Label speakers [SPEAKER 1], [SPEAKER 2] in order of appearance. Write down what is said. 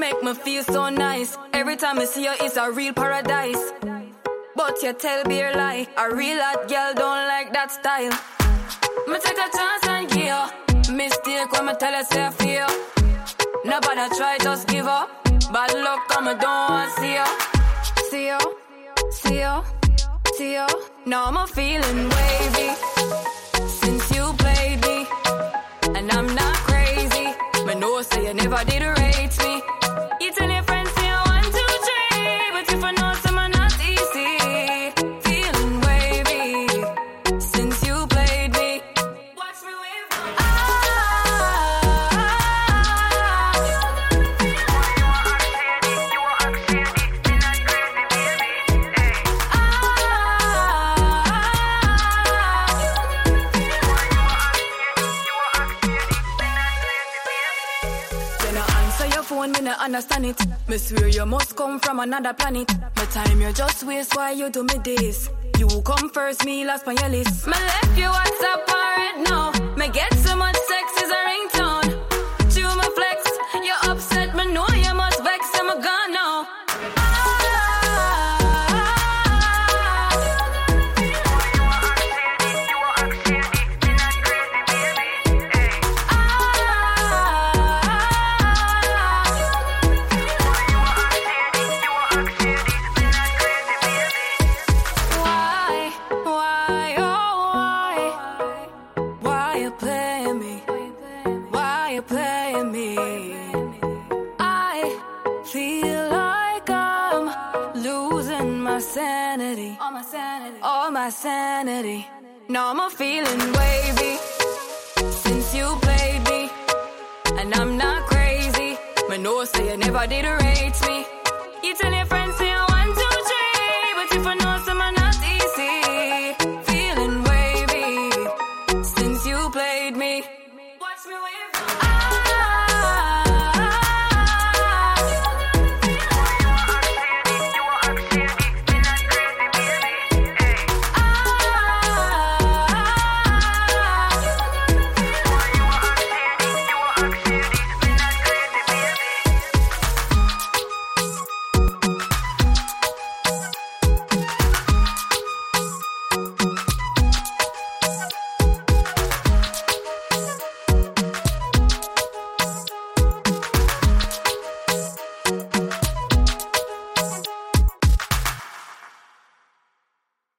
[SPEAKER 1] make me feel so nice. Every time I see you, it's a real paradise. But you tell me a lie. A real hot girl don't like that style. Me take a chance and give you mistake when me tell you say I feel. Nobody try, just give up. Bad luck, come I don't want to see you. See you, see you, see you. Now I'm feeling wavy since you played me, and I'm not crazy. Me know say you never did rate me. You tell your friends say you 1, 2, 3, but if I know some not easy. Feeling wavy since you played me. Watch me wave. When me not understand it, me swear you must come from another planet. My time you just waste, why you do me this? You come first, me last on your list. Me left you WhatsApp right now. Me get so much sex as a ringtone. You me flex, you upset, me know you must vex, so me gone now. Sanity. Now I'm feeling wavy since you played me, and I'm not crazy. Me know say you never did rate me. You tell your friends say you 1, 2, 3, but if I know someone